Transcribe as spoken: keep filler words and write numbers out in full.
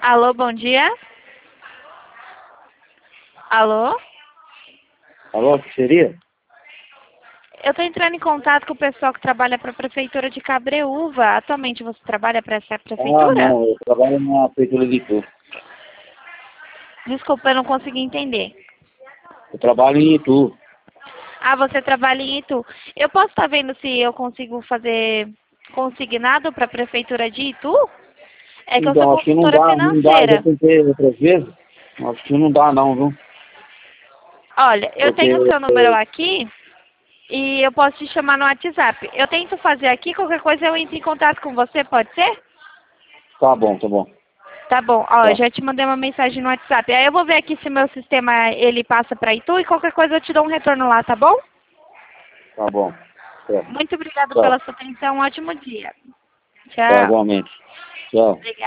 Alô, bom dia. Alô? Alô, o que seria? Eu estou entrando em contato com o pessoal que trabalha para a Prefeitura de Cabreúva. Atualmente você trabalha para essa Ah, prefeitura? não, eu trabalho na prefeitura de Itu. Desculpa, eu não consegui entender. Eu trabalho em Itu. Ah, você trabalha em Itu. Eu posso estar vendo se eu consigo fazer consignado para a Prefeitura de Itu? É que eu sou Então, acho que não consultora dá, não dá, eu já financeira. tentei outras vezes. Acho que não dá não, viu? Olha, eu Porque, tenho o seu número eh, aqui e eu posso te chamar no WhatsApp. Eu tento fazer aqui, qualquer coisa eu entro em contato com você, pode ser? tá bom, tá bom. Tá bom, ó, eu Tá, já te mandei uma mensagem no WhatsApp. Aí eu vou ver aqui se meu sistema ele passa para Itu e qualquer coisa eu te dou um retorno lá, tá bom? tá bom. Tá, Muito obrigada pela tchau. sua atenção, um ótimo dia. Tá, Tchau. igualmente. Tchau. Obrigada.